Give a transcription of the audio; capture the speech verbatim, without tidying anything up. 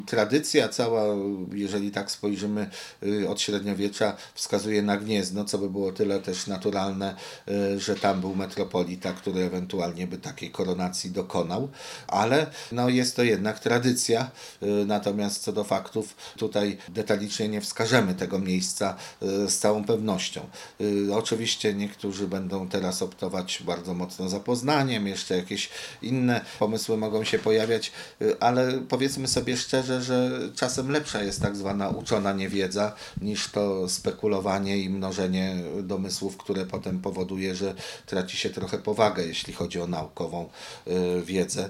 Tradycja cała, jeżeli tak spojrzymy, y, od średniowiecza wskazuje na Gniezno, co by było tyle też naturalne, y, że tam był metropolita, który ewentualnie by takiej koronacji dokonał, ale no jest to jednak tradycja, y, natomiast co do faktów tutaj detalicznie nie wskażemy tego miejsca y, z całą pewnością. Y, Oczywiście niektórzy będą teraz optować bardzo mocno za Poznaniem, jeszcze jakieś inne pomysły mogą się pojawiać, y, ale powiedzmy sobie szczerze, że czasem lepsza jest tak zwana uczona niewiedza niż to spekulowanie i mnożenie domysłów, które potem powoduje, że traci się trochę powagę, jeśli chodzi o naukową y, wiedzę.